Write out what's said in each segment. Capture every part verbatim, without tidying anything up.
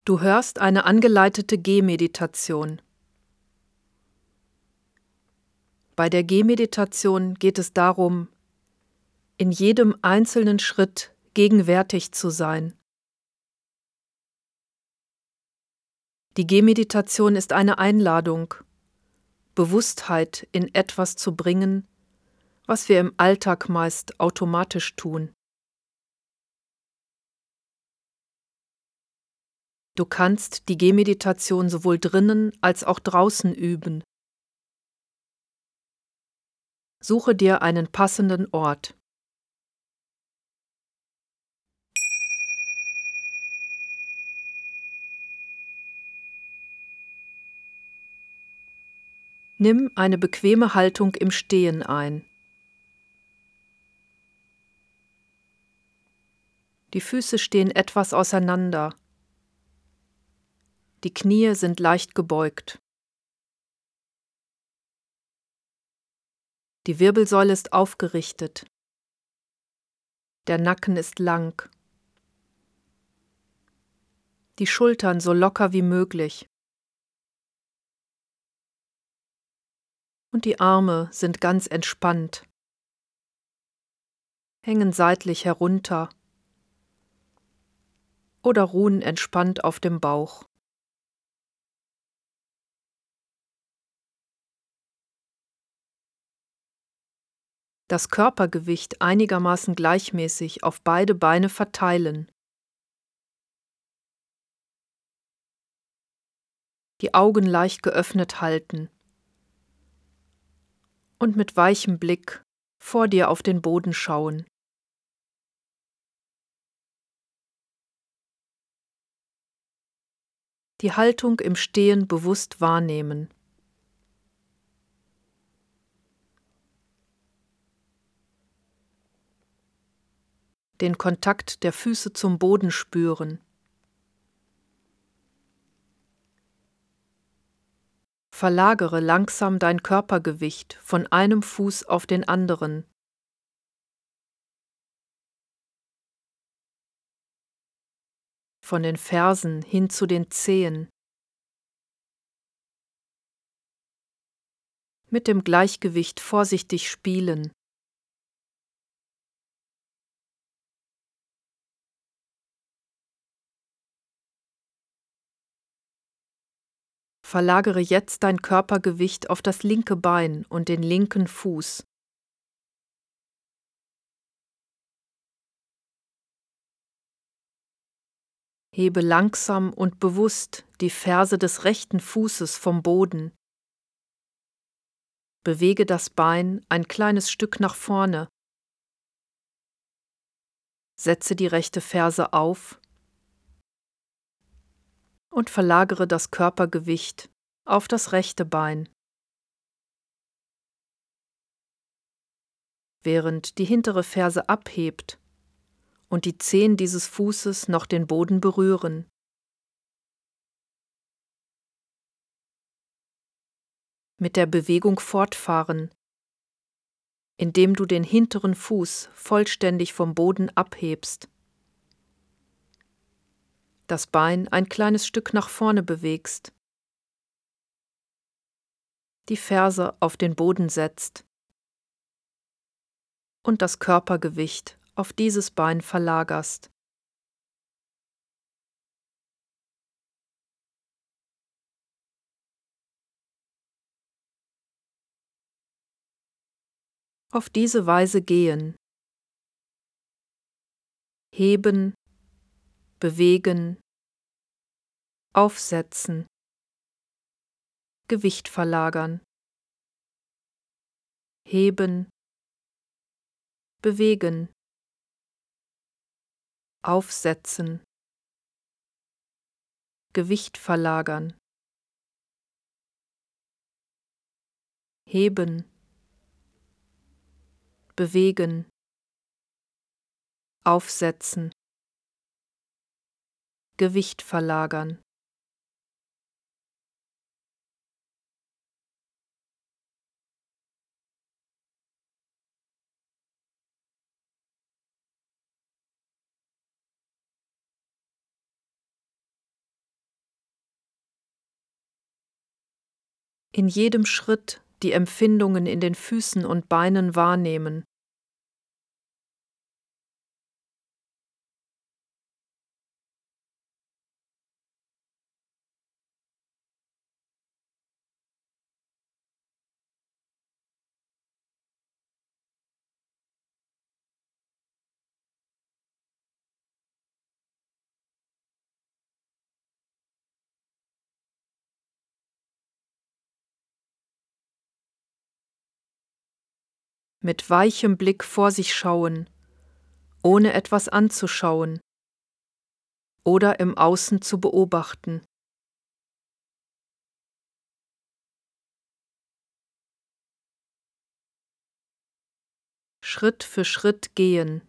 Du hörst eine angeleitete Gehmeditation. Bei der Gehmeditation geht es darum, in jedem einzelnen Schritt gegenwärtig zu sein. Die Gehmeditation ist eine Einladung, Bewusstheit in etwas zu bringen, was wir im Alltag meist automatisch tun. Du kannst die Gehmeditation sowohl drinnen als auch draußen üben. Suche dir einen passenden Ort. Nimm eine bequeme Haltung im Stehen ein. Die Füße stehen etwas auseinander. Die Knie sind leicht gebeugt. Die Wirbelsäule ist aufgerichtet. Der Nacken ist lang. Die Schultern so locker wie möglich. Und die Arme sind ganz entspannt, hängen seitlich herunter oder ruhen entspannt auf dem Bauch. Das Körpergewicht einigermaßen gleichmäßig auf beide Beine verteilen. Die Augen leicht geöffnet halten und mit weichem Blick vor dir auf den Boden schauen. Die Haltung im Stehen bewusst wahrnehmen. Den Kontakt der Füße zum Boden spüren. Verlagere langsam dein Körpergewicht von einem Fuß auf den anderen. Von den Fersen hin zu den Zehen. Mit dem Gleichgewicht vorsichtig spielen. Verlagere jetzt dein Körpergewicht auf das linke Bein und den linken Fuß. Hebe langsam und bewusst die Ferse des rechten Fußes vom Boden. Bewege das Bein ein kleines Stück nach vorne. Setze die rechte Ferse auf und verlagere das Körpergewicht auf das rechte Bein. Während die hintere Ferse abhebt und die Zehen dieses Fußes noch den Boden berühren. Mit der Bewegung fortfahren, indem du den hinteren Fuß vollständig vom Boden abhebst. Das Bein ein kleines Stück nach vorne bewegst. Die Ferse auf den Boden setzt und das Körpergewicht auf dieses Bein verlagerst. Auf diese Weise gehen, heben, bewegen, aufsetzen, Gewicht verlagern, heben, bewegen, aufsetzen, Gewicht verlagern, heben, bewegen, aufsetzen, Gewicht verlagern. In jedem Schritt die Empfindungen in den Füßen und Beinen wahrnehmen. Mit weichem Blick vor sich schauen, ohne etwas anzuschauen oder im Außen zu beobachten. Schritt für Schritt gehen.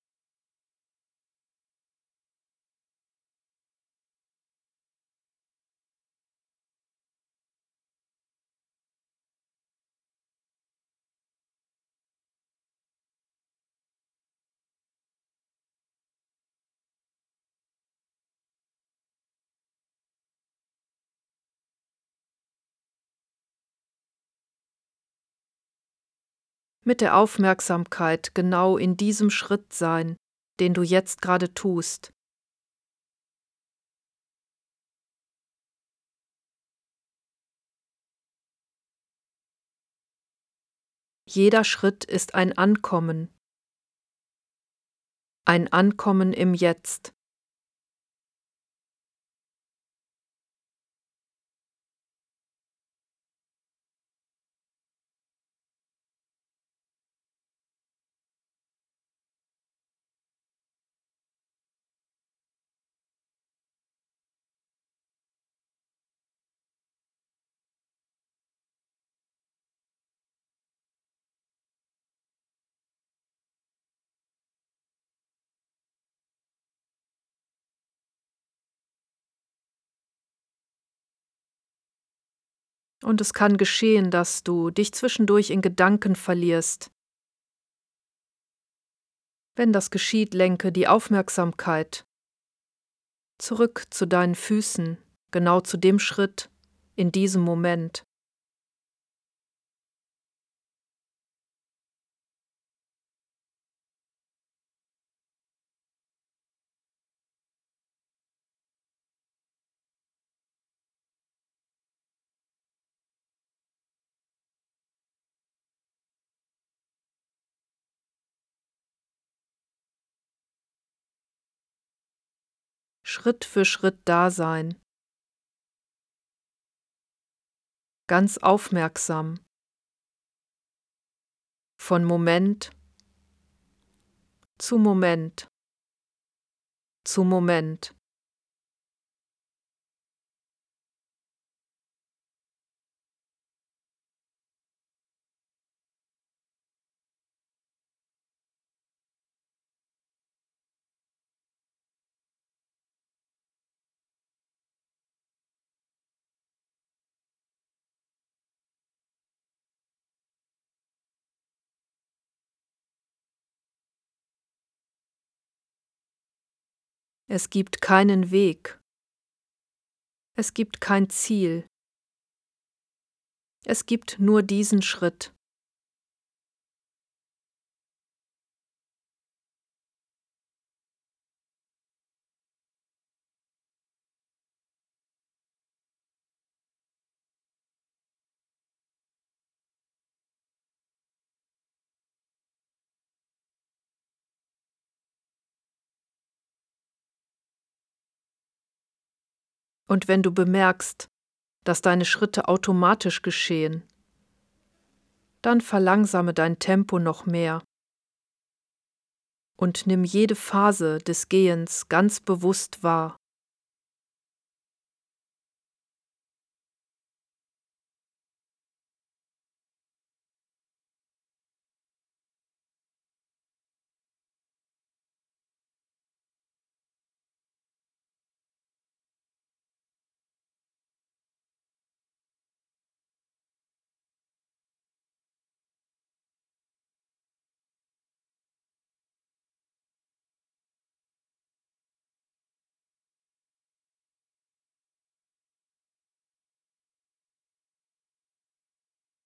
Mit der Aufmerksamkeit genau in diesem Schritt sein, den du jetzt gerade tust. Jeder Schritt ist ein Ankommen, ein Ankommen im Jetzt. Und es kann geschehen, dass du dich zwischendurch in Gedanken verlierst. Wenn das geschieht, lenke die Aufmerksamkeit zurück zu deinen Füßen, genau zu dem Schritt, in diesem Moment. Schritt für Schritt da sein. Ganz aufmerksam. Von Moment zu Moment zu Moment. Es gibt keinen Weg. Es gibt kein Ziel. Es gibt nur diesen Schritt. Und wenn du bemerkst, dass deine Schritte automatisch geschehen, dann verlangsame dein Tempo noch mehr und nimm jede Phase des Gehens ganz bewusst wahr.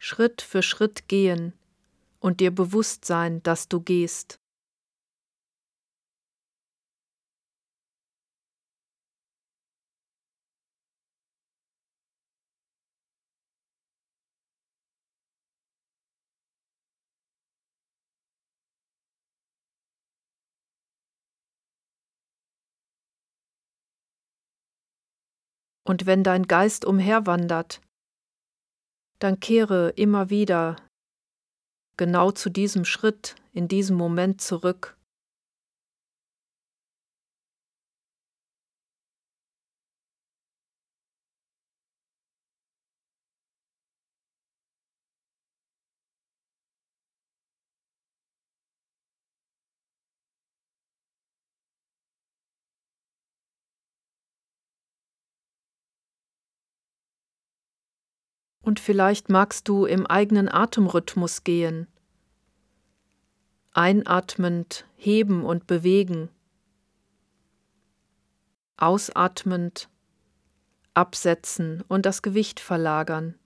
Schritt für Schritt gehen und dir bewusst sein, dass du gehst. Und wenn dein Geist umherwandert, dann kehre immer wieder genau zu diesem Schritt, in diesem Moment zurück. Und vielleicht magst du im eigenen Atemrhythmus gehen, einatmend heben und bewegen, ausatmend absetzen und das Gewicht verlagern.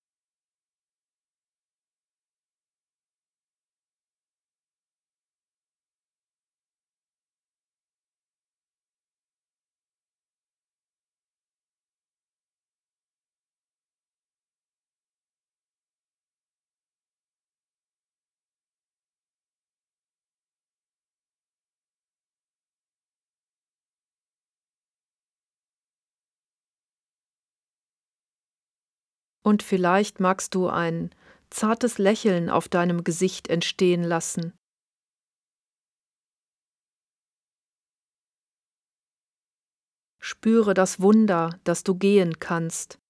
Und vielleicht magst du ein zartes Lächeln auf deinem Gesicht entstehen lassen. Spüre das Wunder, dass du gehen kannst.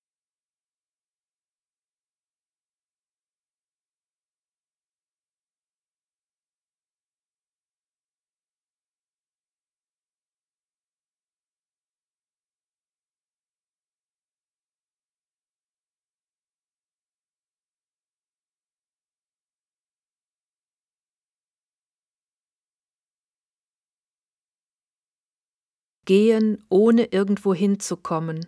Gehen, ohne irgendwo hinzukommen.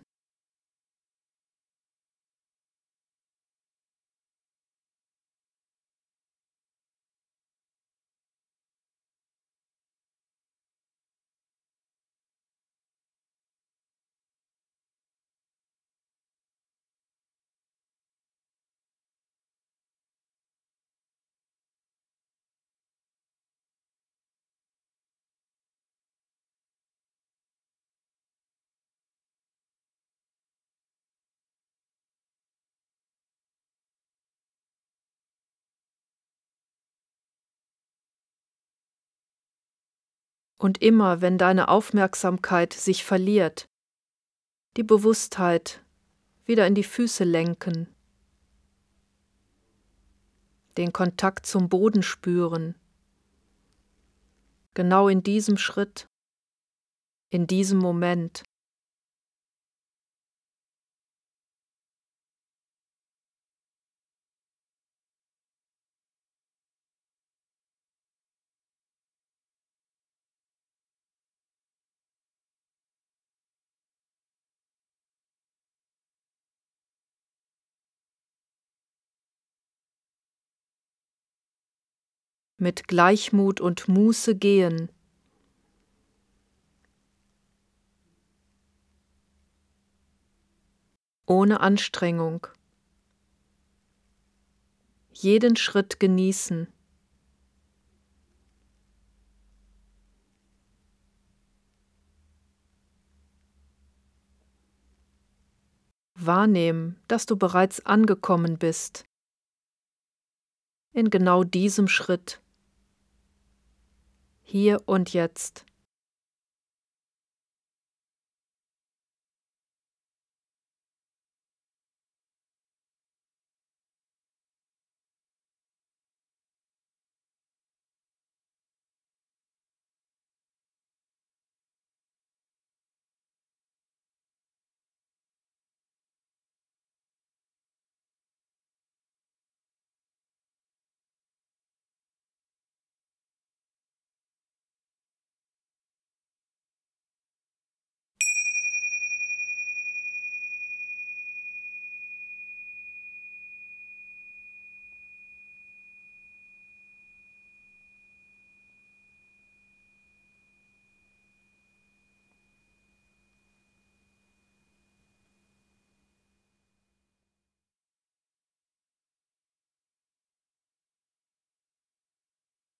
Und immer, wenn deine Aufmerksamkeit sich verliert, die Bewusstheit wieder in die Füße lenken, den Kontakt zum Boden spüren, genau in diesem Schritt, in diesem Moment. Mit Gleichmut und Muße gehen. Ohne Anstrengung. Jeden Schritt genießen. Wahrnehmen, dass du bereits angekommen bist. In genau diesem Schritt. Hier und jetzt.